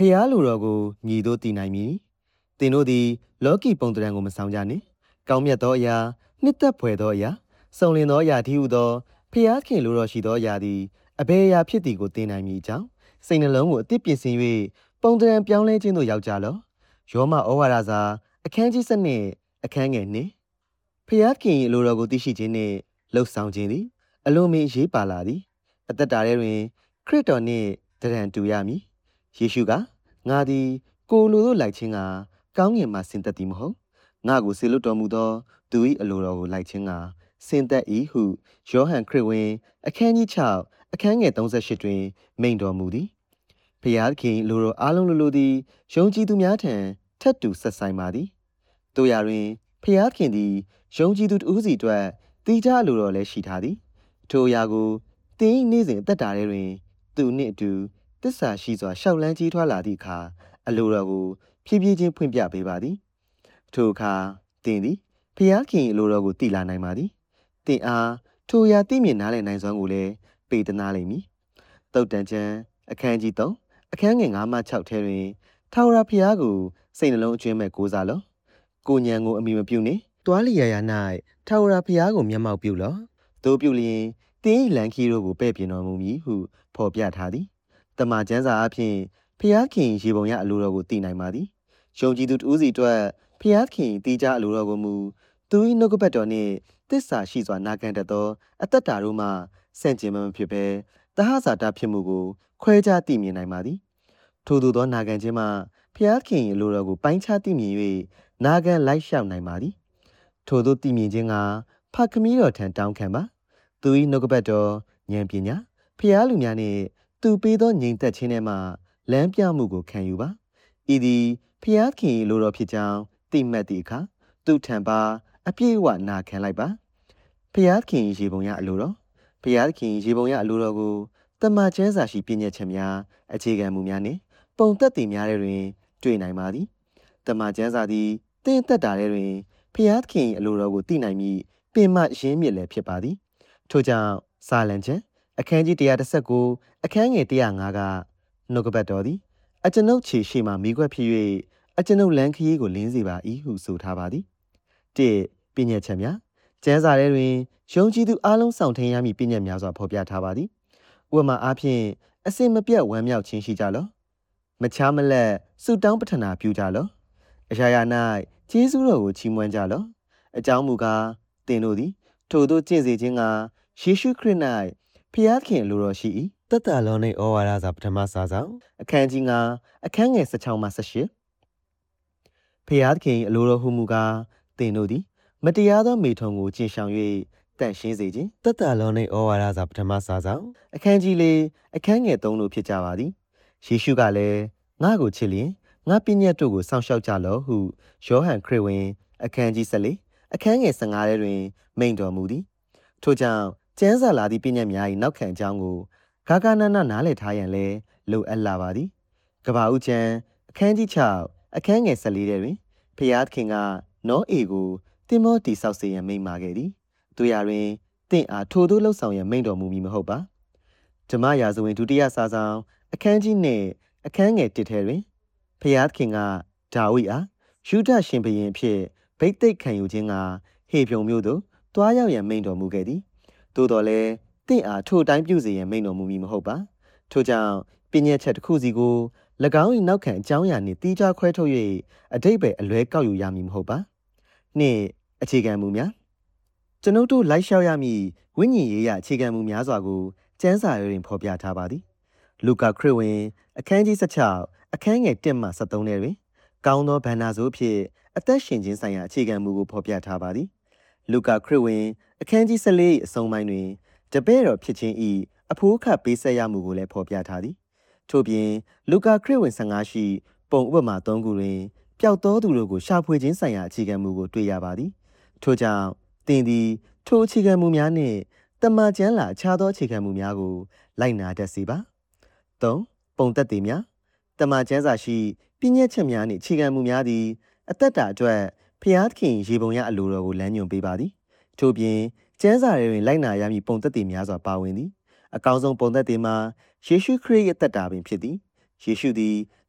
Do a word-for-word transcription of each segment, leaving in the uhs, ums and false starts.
ဖျားလူတော်ကိုညီတို့တည်နိုင်မည်တင်တို့သည်လောကီပုံတံကိုမဆောင်ကြနှင့်ကောင်းမြတ်သောအရာနှစ်သက်ဖွယ်သောအရာစုံလင်သောအရာတည်းဟုသောဖျားခင်လူတော်ရှိသောအရာသည်အဘယ်အရာဖြစ်သည်ကိုသိနိုင်မည်အကြောင်းစိတ်နှလုံးကိုအသစ်ပြင်ဆင်၍ပုံတံပြောင်းလဲခြင်းသို့ရောက်ကြလောယောမဩဝါဒစာအခန်းကြီးစနစ်အခန်းငယ်နှင့်ဖျားခင်လူတော်ကိုသိရှိခြင်းနှင့်လှုပ်ဆောင်ခြင်းသည်အလွန်မင်းရေးပါလာသည်အသက်တာထဲတွင်ခရစ်တော်နှင့်တရံတူရမည်ယေရှုကငါသည်ကိုလိုတို့လိုက်ခြင်းကကောင်းငင်မှဆင်းသက်သည်မဟုတ်ငါကိုဆေလွတ်တော်မူသောသူ၏အလိုတော်ကိုလိုက်ခြင်းကဆင်းသက်၏ဟုယောဟန်ခရစ်ဝင်အခန်းကြီး၆အခန်းငယ်၃၈တွင်မိန့်တော်မူသည်ဖျားခင်လိုတော်အားလုံးလိုလိုသည်ယုံကြည်သူများထံထပ်တူဆက်ဆိုင်ပါသည်တို့ရာတွင်ဖျားခင်သည်ယုံကြည်သူတဦးစီအတွက်တိကျလိုတော်လည်းရှိထားသည်ထိုအရာကိုတင်း၏နေ့စဉ်အသက်တာထဲတွင်သူနှင့်အတူတစ္ဆာရှိစွာရှောက်လန်းကြီးထွားလာသည့်အခါအလိုတော်ကိုဖြည်းဖြည်းချင်းဖွင့်ပြပေးပါသည်ထိုအခါတင်သည်ဖျားခင်အလိုတော်ကိုသိလာနိုင်ပါသည်တင်အားထိုအရာသိမြင်နားလည်နိုင်စွမ်းကိုလည်းပေးသနာလိမ့်မည်တုတ်တန်ချမ်းအခန်းကြီး၃အခန်းငယ်၅မှ၆ထဲတွင်ထာဝရဘုရားကိုစိတ်နှလုံးအကျွမ်းမဲ့ကိုးစားလောကိုညံကိုအမိမပြုနှင့်တွားလျာရာ၌ထာဝရဘုရားကိုမျက်မှောက်ပြုလောတို့ပြုလျင်တင်း၏လန်ခီတို့ကိုပဲ့ပြင်တော်မူမည်ဟုဖော်ပြထားသည်တမန်ကျမ်းစာအဖြစ်ဖျားခင်ရေပုံရအလိုတော်ကိုသိနိုင်ပါသည်ယုံကြည်သူတူးစီအတွက်ဖျားခင်တီးကြအလိုတော်ကိုမူသူ၏နှုတ်ကပတ်တော်နှင့်တစ္ဆာရှိစွာနာခံတတ်သောအသက်တာတို့မှဆန့်ကျင်မမဖြစ်ဘဲတဟဇာတဖြစ်မှုကိုခွဲခြားသိမြင်နိုင်ပါသည်ထို့သောသောနာခံခြင်းမှဖျားခင်အလိုတော်ကိုပိုင်းခြားသိမြင်၍နာခံလိုက်လျှောက်နိုင်ပါသည်ထို့သောသိမြင်ခြင်းကဖခမီးတော်ထံတောင်းခံပါသူ၏နှုတ်ကပတ်တော်ဉာဏ်ပညာဖျားလူများနှင့်သူပေးသောငြိမ်သက်ခြင်းထဲမှလမ်းပြမှုကိုခံယူပါဤသည်ဖျားခင်လိုတော်ဖြစ်ကြောင်းသိမှတ်သည့်အခါသူထံပါအပြည့်အဝနာခံလိုက်ပါဖျားခင်ရေပုံရအလိုတော်ဖျားခင်ရေပုံရအလိုတော်ကိုတမန်ကျမ်းစာရှိပြည့်ညတ်ချက်များအခြေခံမှုများနှင့်ပုံသက်တည်များတွင်တွေ့နိုင်ပါသည်တမန်ကျမ်းစာသည်သင်သက်တာထဲတွင်ဖျားခင်အလိုတော်ကိုသိနိုင်မည်ပင်မရင်းမြစ်လည်းဖြစ်ပါသည်ထို့ကြောင့်စာလံကျမ်းအခန်းကြီး၁၁၉အခန်းငယ်၁၀၅ကနှုတ်ကပတ်တော်သည်အကျွန်ုပ်ခြေရှိမှမိခွက်ဖြစ်၍အကျွန်ုပ်လမ်းခရီးကိုလင်းစေပါ၏ဟုဆိုထားပါသည်၁ပညာချက်များကျမ်းစာထဲတွင်ယုံကြည်သူအလုံးဆောင်ထင်းရမည့်ပညာများစွာဖော်ပြထားပါသည်ဥပမာအားဖြင့်အစင်မပြတ်ဝမ်းမြောက်ခြင်းရှိကြလောမချားမလက်ဆုတောင်းပထနာပြုကြလောအရာရာ၌ကျေးဇူးတော်ကိုချီးမွမ်းကြလောအကြောင်းမူကားသင်တို့သည်ထိုသို့ကျင့်စေခြင်းကယေရှုခရစ်၌ဖျားခင်လိုတော်ရှိ၏တသက်လုံး၌ဩဝါဒစာပထမစာဆောင်အခန်းကြီး၅အခန်းငယ်၁၆မှ၁၈ဖျားခင်အလိုတော်ဟုမူကားသင်တို့သည်မတရားသောမိထုံကိုကျင့်ရှောင်၍တန့်ရှင်းစေခြင်းတသက်လုံး၌ဩဝါဒစာပထမစာဆောင်အခန်းကြီး၄အခန်းငယ်၃တို့ဖြစ်ကြပါသည်ယေရှုကလည်းငါ့ကိုချစ်လျင်ငါပညတ်တို့ကိုစောင့်ရှောက်ကြလောဟုယောဟန်ခရစ်ဝင်အခန်းကြီး၁၄အခန်းငယ်၁၅ထဲတွင်မိန့်တော်မူသည်ထို့ကြောင့်ကျမ်းစာလာသည့်ပညတ်များ၏နောက်ခံအကြောင်းကိုဂါဂနာနာနားလည်ထားရန်လည်းလိုအပ်လာပါသည်ကဘာဦးကျမ်းအခန်းကြီး၆အခန်းငယ်၁၄ထဲတွင်ဖျားခင်ကနောအေကိုတင်မောတိဆောက်စေရန်မိန့်မာခဲ့သည်တို့ရာတွင်တင့်အားထိုသို့လှုပ်ဆောင်ရန်မိန့်တော်မူမည်မဟုတ်ပါဓမ္မရာဇဝင်ဒုတိယစာဆောင်အခန်းကြီးနှင့်အခန်းငယ်၁ထဲတွင်ဖျားခင်ကဒါဝိဒ်အားယူဒရှင်ဘုရင်အဖြစ်ဗိတ်သိက်ခံယူခြင်းကဟေဖြုံမြို့သို့တွားရောက်ရန်မိန့်တော်မူခဲ့သည်သို့တော်လည်းတင့်အားထိုအတိုင်းပြုစေရန်မိန့်တော်မူမည်မဟုတ်ပါထို့ကြောင့်ပညာချက်တစ်ခုစီကို၎င်း၏နောက်ခံအကြောင်းအရာနှင့်တီးခြားခွဲထုတ်၍အတိတ်ပဲအလွဲကောက်ယူရမည်မဟုတ်ပါနှင့်အခြေခံမူများကျွန်ုပ်တို့လိုက်လျှောက်ရမည့်ဝိညာဉ်ရေးရာအခြေခံမူများစွာကိုကျမ်းစာတွင်ဖော်ပြထားပါသည်လူကာခရစ်ဝင်အခန်းကြီး၁၆အခန်းငယ်၁မှ၁၃ထဲတွင်ကောင်းသောဗန္နာဆိုးဖြင့်အသက်ရှင်ခြင်းဆိုင်ရာအခြေခံမူကိုဖော်ပြထားပါသည်လူကာခရစ်ဝင်အခန်းကြီး၁၄အဆုံးပိုင်းတွင်တပည့်တော်ဖြစ်ခြင်း၏အဖိုးခတ်ပေးဆက်ရမှုကိုလည်းဖော်ပြထားသည်ထို့ပြင်လူကာခရစ်ဝင်၁၅ရှိပုံဥပမာ၃ခုတွင်ပျောက်သောသူတို့ကိုရှာဖွေခြင်းဆိုင်ရာအခြေခံမူကိုတွေ့ရပါသည်ထို့ကြောင့်သင်သည်ထိုအခြေခံမူများနှင့်တမန်ကျမ်းလာအခြားသောအခြေခံမူများကိုလိုက်နာတတ်စေပါ၃ပုံသက်တည်များတမန်ကျမ်းစာရှိပညတ်ချက်များနှင့်အခြေခံမူများသည်အသက်တာအတွက်ဖျားခင်ရေပုံရအလိုတော်ကိုလမ်းညွှန်ပေးပါသည်ထို့ပြင်ကျမ်းစာတွင်လိုက်နာရမည့်ပုံသက်တည်များစွာပါဝင်သည်အကောင်းဆုံးပုံသက်တည်မှာယေရှုခရစ်ရဲ့အသက်တာပင်ဖြစ်သည်ယေရှုသည်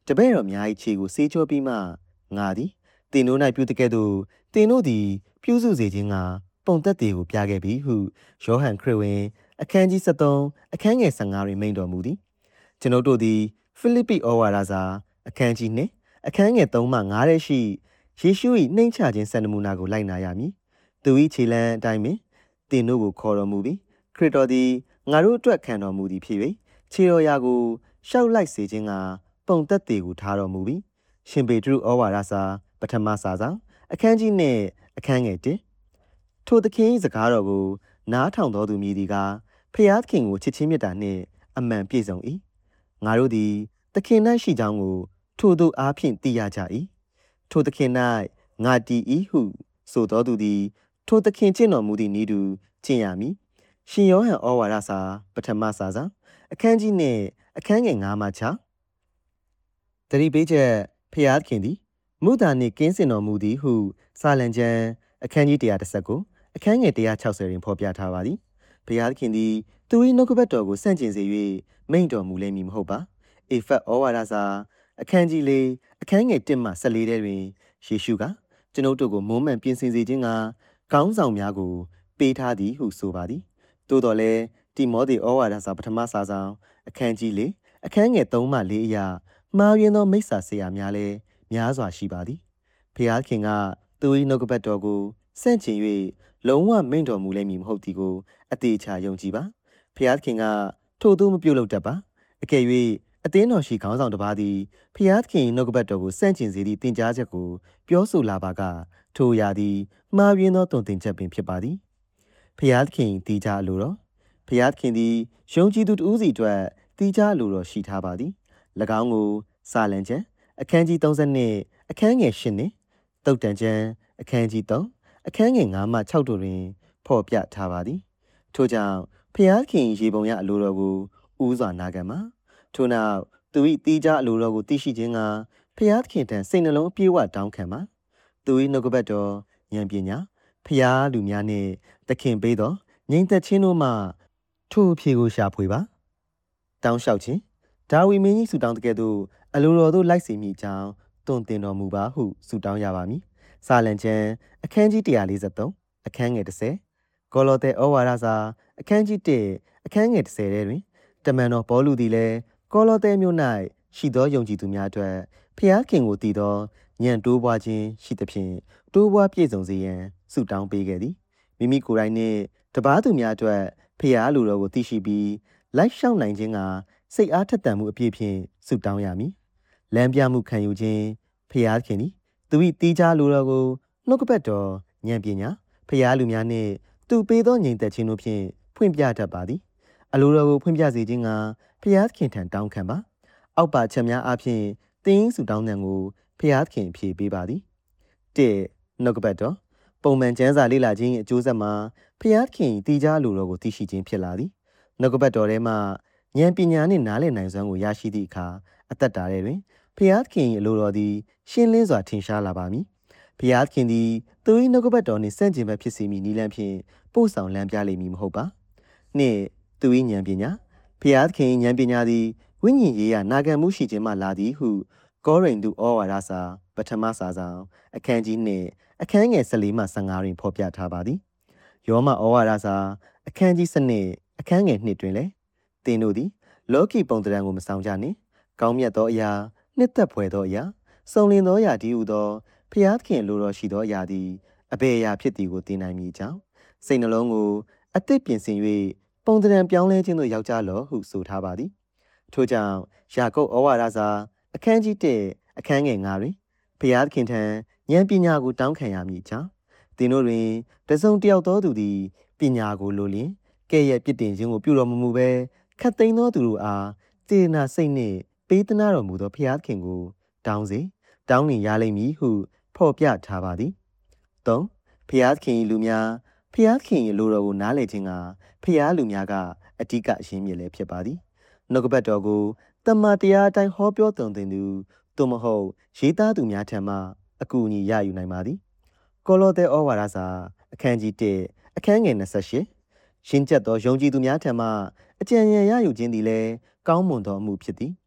တပည့်တော်များ၏ခြေကိုဆေးကြောပြီးမှငါသည်တင်တို့၌ပြုတကဲ့သို့တင်တို့သည်ပြုစုစေခြင်းကပုံသက်တည်ကိုပြခဲ့ပြီဟုယောဟန်ခရစ်ဝင်အခန်းကြီး 73အခန်းငယ် 15တွင်မိန့်တော်မူသည်ကျွန်ုပ်တို့သည်ဖိလိပ္ပိဩဝါဒစာအခန်းကြီး 2အခန်းငယ် 3မှ5ထဲရှိယေရှု၏နှိမ့်ချခြင်းစံနမူနာကိုလိုက်နာရမည်သူ၏ခြေလမ်းအတိုင်းပင်တင်တို့ကိုခေါ်တော်မူပြီးခရစ်တော်သည်ငါတို့အတွက်ခံတော်မူသည်ဖြစ်၍ခြေတော်ရာကိုရှောက်လိုက်စေခြင်းကပုံသက်တည်ကိုထားတော်မူပြီးရှင်ပေတရုဩဝါဒစာပထမစာဆောင်အခန်းကြီး 2အခန်းငယ် 1ထိုသခင်၏စကားတော်ကိုနားထောင်တော်သူမည်သည်ကားဖျားသခင်ကိုချစ်ချင်းမြတ်တာနှင့်အမှန်ပြည့်စုံ၏ငါတို့သည်သခင်၌ရှိကြောင်းကိုထိုသို့အားဖြင့်သိရကြ၏ထိုသခင်၌ငါတည်၏ဟုဆိုတော်သူသည်ထိုသခင်ကျင့်တော်မူသည့်နည်းတူကျင့်ရမည်ရှင်ယောဟန်ဩဝါဒစာပထမစာဆောင်အခန်းကြီး 2အခန်းငယ် 5မှ6တတိပေးချက်ဖျားသခင်သည်မုသာနှင့်ကင်းစင်တော်မူသည်ဟုစာလံကျမ်းအခန်းကြီးone thirty-nineအခန်းငယ်one sixtyတွင်ဖော်ပြထားပါသည်ဘုရားသခင်သည်သူ၏နှုတ်ကပတ်တော်ကိုဆန့်ကျင်စေ၍မိန့်တော်မူလိမ့်မည်မဟုတ်ပါအေဖတ်ဩဝါဒစာအခန်းကြီးfourအခန်းငယ်oneမှfourteenထဲတွင်ယေရှုကကျွန်ုပ်တို့ကိုမုန်းမှန်ပြင်ဆင်စေခြင်းကခေါင်းဆောင်များကိုပေးထားသည်ဟုဆိုပါသည်သို့တော်လည်းတိမောသေဩဝါဒစာပထမစာဆောင်အခန်းကြီးfourအခန်းငယ်threeမှfourအရာမှားယွင်းသောမိစ္ဆာဆရာများလည်းများစွာရှိပါသည်ဘုရားခင်ကသူ၏နှုတ်ကပတ်တော်ကိုဆန့်ကျင်၍လုံးဝမိန့်တော်မူလိမ့်မည်မဟုတ်သည်ကိုအသေးချာယုံကြည်ပါဘုရားခင်ကထို့သို့မပြုလုပ်တတ်ပါအကယ်၍အသင်းတော်ရှိခေါင်းဆောင်တစ်ပါးသည်ဘုရားသခင်နှုတ်ကပတ်တော်ကိုဆန့်ကျင်စေသည့်သင်ကြားချက်ကိုပြောဆိုလာပါကထိုအရာသည်မှားယွင်းသောတုံ့တင်ချက်ပင်ဖြစ်ပါသည်ဘုရားသခင်တည်ကြအလိုတော်ဘုရားသခင်သည်ယုံကြည်သူတဦးစီအတွက်တည်ကြအလိုတော်ရှိထားပါသည်၎င်းကိုစာလံကျမ်းအခန်းကြီးthirty-twoအခန်းငယ်eightနှင့်တုတ်တန်ကျမ်းအခန်းကြီးthreeအခန်းငယ်fiveမှsixတို့တွင်ဖော်ပြထားပါသည်ထို့ကြောင့်ဖျားခင်ရေပုံရအလိုတော်ကိုဦးစွာနာခံပါထို့နောက်သူ၏တီးခြားအလိုတော်ကိုသိရှိခြင်းကဖျားခင်ထံစိတ်နှလုံးအပြည့်အဝတောင်းခံပါသူ၏နှုတ်ကပတ်တော်ဉာဏ်ပညာဖျားလူများနှင့်သခင်ပေးသောငြိမ်သက်ခြင်းတို့မှထိုအဖြေကိုရှာဖွေပါတောင်းလျှောက်ခြင်းဒါဝိမင်းကြီးဆုတောင်းတဲ့ကဲ့သို့အလိုတော်သို့လိုက်စီမိကြောင်းတွင်တင်တော်မူပါဟုဆုတောင်းရပါမည်စာလံကျမ်းအခန်းကြီးone forty-threeအခန်းငယ်tenကောလောသဲဩဝါဒစာအခန်းကြီးoneအခန်းငယ်tenထဲတွင်တမန်တော်ပေါလုသည်လည်းကောလောသဲမြို့၌ရှိသောယုံကြည်သူများအတွက်ဖျားခင်ကိုတည်သောဉာဏ်တိုးပွားခြင်းရှိသဖြင့်တိုးပွားပြည့်စုံစေရန်ဆုတောင်းပေးခဲ့သည်မိမိကိုယ်တိုင်နှင့်တပါးသူများအတွက်ဖျားလူတော်ကိုသိရှိပြီးလိုက်ရှောက်နိုင်ခြင်းကစိတ်အားထက်သန်မှုအပြည့်ဖြင့်ဆုတောင်းရမည်လမ်းပြမှုခံယူခြင်းဖျားခင်သည်သူ၏တီးခြားလူတော်ကိုနှုတ်ကပတ်တော်ဉာဏ်ပညာဖျားလူများနှင့်သူပေးသောငြိမ်သက်ခြင်းတို့ဖြင့်ဖွင့်ပြတတ်ပါသည်အလိုတော်ကိုဖွင့်ပြစေခြင်းကဖျားခင်ထံတောင်းခံပါအောက်ပါချက်များအပြင်တင်းစုတောင်းတဲ့ကိုဖျားခင်ဖြေပေးပါသည်oneနှုတ်ကပတ်တော်ပုံမှန်ကျမ်းစာလေ့လာခြင်းအကျိုးဆက်မှာဖျားခင်တီးခြားလူတော်ကိုသိရှိခြင်းဖြစ်လာသည်နှုတ်ကပတ်တော်ထဲမှဉာဏ်ပညာနှင့်နားလည်နိုင်စွမ်းကိုရရှိသည့်အခါအသက်တာထဲတွင်ဖျားခင်အလိုတော်သည်ရှင်းလင်းစွာထင်ရှားလာပါမည်ဖျားခင်သည်သူ၏နှုတ်ကပတ်တော်နှင့်ဆန့်ကျင်ဘက်ဖြစ်စေမည်နည်းလမ်းဖြင့်ပို့ဆောင်လမ်းပြလိမ့်မည်မဟုတ်ပါနှင့်သူ၏ဉာဏ်ပညာဖျားခင်ဉာဏ်ပညာသည်ဝိညာဉ်ရေးရာနာခံမှုရှိခြင်းမှလာသည်ဟုကောရိန္သုဩဝါဒစာပထမစာဆောင်အခန်းကြီးtwoအခန်းငယ်fourteenမှfifteenတွင်ဖော်ပြထားပါသည်ယောမဩဝါဒစာအခန်းကြီးtwelveအခန်းငယ်twoတွင်လည်းသင်တို့သည်လောကီပုံသဏ္ဍာန်ကိုမဆောင်ကြနှင့်ကောင်းမြတ်သောအရာနှစ်သက်ဖွယ်သောအရာစုံလင်သောအရာတည်းဟူသောဖျားခင်လိုတော်ရှိသောအရာသည်အဘယ်အရာဖြစ်သည်ကိုသိနိုင်မည်ကြောင်းစိတ်နှလုံးကိုအသစ်ပြင်ဆင်၍ပုံသဏ္ဍာန်ပြောင်းလဲခြင်းသို့ရောက်ကြလော့ဟုဆိုထားပါသည်ထို့ကြောင့်ယာကုပ်ဩဝါဒစာအခန်းကြီးoneအခန်းငယ်fiveတွင်ဖျားခင်ထံဉာဏ်ပညာကိုတောင်းခံရမည်ကြောင်းသင်တို့တွင်တစုံတစ်ယောက်သောသူသည်ပညာကိုလိုလျင်ကဲ့ရဲ့ပြစ်တင်ခြင်းကိုပြုတော်မမူဘဲခတ်သိမ်းသောသူတို့အားစေနာစိတ်နှင့်ပေးသနာတော်မူသောဖျားခင်ကိုတောင်းစေတောင်းလင်ရလိမ့်မည်ဟုဖော်ပြထားပါသည်threeဖျားခင်လူများဖျားခင်လိုတော်ကိုနားလည်ခြင်းကဖျားလူများကအဓိကအရင်းမြစ်လည်းဖြစ်ပါသည်နှုတ်ကပတ်တော်ကိုတမန်တရားအတိုင်းဟောပြောသွန်သင်သူသို့မဟုတ်ရေးသားသူများထံမှအကူအညီရယူနိုင်ပါသည်ကောလောသဲဩဝါဒစာအခန်းကြီးoneအခန်းငယ်twenty-eightရှင်းချက်သောယုံကြည်သူများထံမှအကြံဉာဏ်ရယူခြင်းသည်လည်းကောင်းမွန်သောအမှုဖြစ်သည်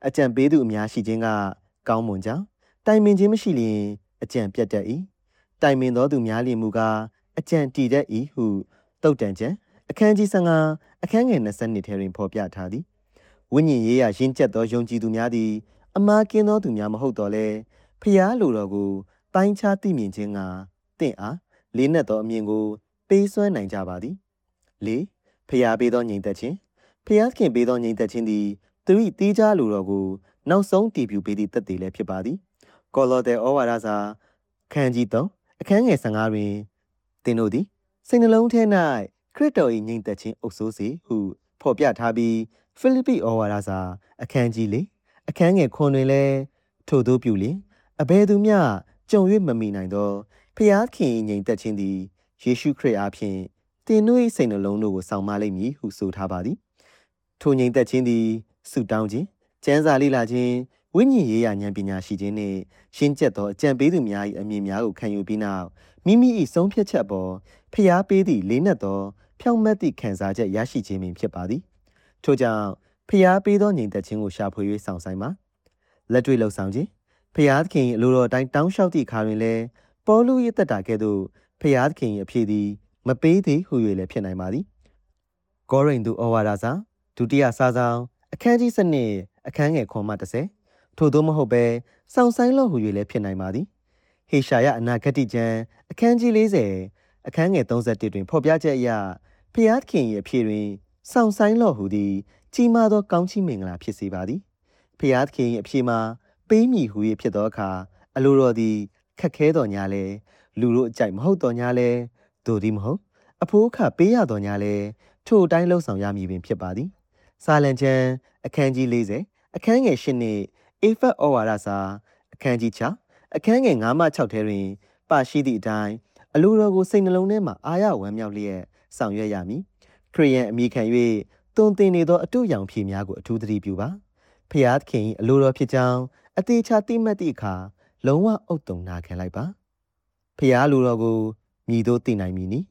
အကြံပေးသူအများရှိခြင်းကကောင်းမွန်ကြောင်းတိုင်ပင်ခြင်းမရှိလျင်အကြံပြတ်တတ်၏တိုင်ပင်သောသူများလျင်မူကားအကြံတည်တတ်၏ဟုတုတ်တန်ကျန်အခန်းကြီး15အခန်းငယ်20နှစ်ထဲတွင်ဖော်ပြထားသည်ဝိညာဉ်ရေးရာရင်းကျက်သောယုံကြည်သူများသည်အမှားကင်းသောသူများမဟုတ်တော့လဲဖျားလိုတော်ကိုပိုင်းခြားသိမြင်ခြင်းကတင့်အားလေးနက်သောအမြင်ကိုပေးစွမ်းနိုင်ကြပါသည်လေးဖျားပေးသောငြိမ်သက်ခြင်းဖျားခင်ပေးသောငြိမ်သက်ခြင်းသည်သူ၏တီးခြားလိုတော်ကိုနောက်ဆုံးတည်ပြုပေးသည့်သက်သေလည်းဖြစ်ပါသည်ကောလောသဲဩဝါဒစာခန်းကြီးသုံးအခန်းငယ်15တွင်သင်တို့သည်စိတ်နှလုံးထဲ၌ခရစ်တော်၏ငြိမ်သက်ခြင်းအုပ်စိုးစေဟုဖော်ပြထားပြီးဖိလိပ္ပိဩဝါဒစာအခန်းကြီးလေးအခန်းငယ်9တွင်လည်းထို့သောပြုလျင်အဘယ်သူမျှကြုံ၍မမိနိုင်သောဖျားခင်၏ငြိမ်သက်ခြင်းသည်ယေရှုခရစ်အားဖြင့်သင်တို့၏စိတ်နှလုံးတို့ကိုဆောင်မလိမ့်မည်ဟုဆိုထားပါသည်ထိုငြိမ်သက်ခြင်းသည်ဆုတောင်းခြင်းကျမ်းစာလေ့လာခြင်းဝိညာဉ်ရေးရာဉာဏ်ပညာရှိခြင်းနှင့်ရှင်းကျက်သောအကြံပေးသူများ၏အမြင်များကိုခံယူပြီးနောက်မိမိ၏ဆုံးဖြတ်ချက်ပေါ်ဖျားပေးသည့်လေးနက်သောဖြောင့်မတ်သည့်ခံစားချက်ရရှိခြင်းပင်ဖြစ်ပါသည်ထို့ကြောင့်ဖျားပေးသောငြိမ်သက်ခြင်းကိုရှာဖွေ၍ဆောင်ဆိုင်ပါလက်တွေ့လှုပ်ဆောင်ခြင်းဖျားသခင်အလိုတော်တိုင်းတောင်းလျှောက်သည့်အခါတွင်လည်းပေါလု၏တက်တာကဲ့သို့ဖျားသခင်၏အဖြစ်သည်မပေးသေးဟု၍လည်းဖြစ်နိုင်ပါသည်ကောရိန္သုဩဝါဒစာဒုတိယစာဆောင်အခန်းကြီး7အခန်းငယ်9မှ10ထို့သောမဟုတ်ဘဲစောင့်ဆိုင်လို့ဟု၍လည်းဖြစ်နိုင်ပါသည်ဟေရှာယအနာဂတိကျမ်းအခန်းကြီး40အခန်းငယ်31တွင်ဖော်ပြချက်အရဖျားသခင်၏အဖြစ်တွင်စောင့်ဆိုင်လို့ဟုသည်ကြီးမားသောကောင်းချီးမင်္ဂလာဖြစ်စေပါသည်ဖျားသခင်၏အဖြစ်မှာပေးမည်ဟု၍ဖြစ်သောအခါအလိုတော်သည်ခက်ခဲတော်ညာလဲလူတို့အကြိုက်မဟုတ်တော်ညာလဲတို့သည်မဟုတ်အဖိုးအခပေးရတော်ညာလဲထိုအတိုင်းလှုပ်ဆောင်ရမည်ပင်ဖြစ်ပါသည်စာလံကျမ်းအခန်းကြီး40အခန်းငယ်8နှင့်အေဖက်ဩဝါဒစာအခန်းကြီး6အခန်းငယ်5မှ6ထဲတွင်ပါရှိသည့်အတိုင်းအလိုတော်ကိုစိတ်နှလုံးထဲမှအာရဝမ်းမြောက်လျက်ဆောင်ရွက်ရမည်ခရိယန်အမိခံ၍တုံတင်နေသောအတုရောင်ဖြေများကိုအထူးသတိပြုပါဖျားသခင်အလိုတော်ဖြစ်ကြောင်းအသေးချာသိမှတ်သည့်အခါလုံးဝအုတ်တုံနာခံလိုက်ပါဖျားလိုတော်ကိုမြည်သို့သိနိုင်မည်နီ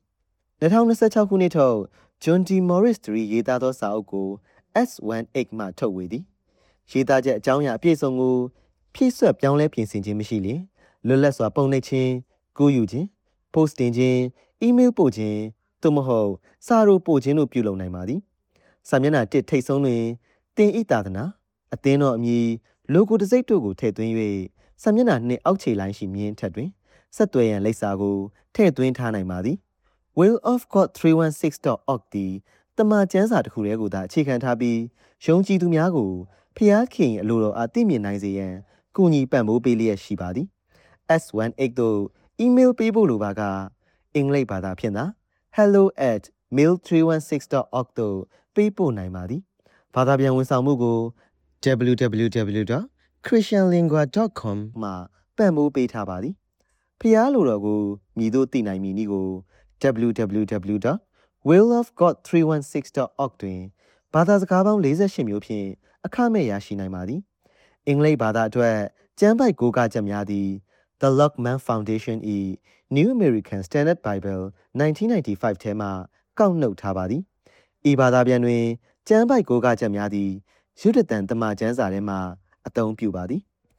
2026ခုနှစ်ထုတ် John D. Morris သရီရေးသားသောစာအုပ်ကို အက်စ် ၁၈ မှထုတ်ဝေသည်ရေးသားချက်အကြောင်းအရာအပြည့်စုံကိုဖြည့်ဆွတ်ပြောင်းလဲပြင်ဆင်ခြင်းမရှိလျင်လွတ်လပ်စွာပုံနှိပ်ခြင်းကူးယူခြင်း post တင်ခြင်း email ပို့ခြင်းသို့မဟုတ်စာရိုပို့ခြင်းတို့ပြုလုပ်နိုင်ပါသည်စာမျက်နှာတစ်ထိပ်ဆုံးတွင်တင်ဤသာသနာအသင်းတော်အမည် logo တစ်စိတ်တို့ကိုထည့်သွင်း၍စာမျက်နှာနှစ်အောက်ခြေလိုင်းရှိမြင်းထက်တွင်ဆက်သွယ်ရန်လိပ်စာကိုထည့်သွင်းထားနိုင်ပါသည် will of god 316 dot org သည်တမန်ကျမ်းစာတစ်ခုတည်းကိုသာအခြေခံထားပြီးယုံကြည်သူများကိုဖျားခင်အလိုတော်အားသိမြင်နိုင်စေရန်ကူညီပံ့ပိုးပေးလျက်ရှိပါသည် အက်စ် ၁၈ သို့ email ပေးဖို့လိုပါကအင်္ဂလိပ်ဘာသာဖြင့်သာ hello at mail three one six dot org သို့ပေးပို့နိုင်ပါသည်ဘာသာပြန်ဝန်ဆောင်မှုကို double-u double-u double-u dot christian lingua dot com မှာပံ့ပိုးပေးထားပါသည်ဖျားလိုတော်ကိုမြည်သို့သိနိုင်မည်နည်းကို double-u double-u double-u dot will of god three one six dot org တွင်ဘာသာစကားပေါင်း၄၈မျိုးဖြင့်အခမဲ့ရရှိနိုင်ပါသည်အင်္ဂလိပ်ဘာသာအတွက်ကျမ်းပိုက်ကိုးကားချက်များသည် The Lockman Foundation ၏ New American Standard Bible nineteen ninety-five ထဲမှကောက်နှုတ်ထားပါသည်ဤဘာသာပြန်တွင်ကျမ်းပိုက်ကိုးကားချက်များသည်ယုဒတန်တမန်ကျမ်းစာထဲမှအသုံးပြုပါသည်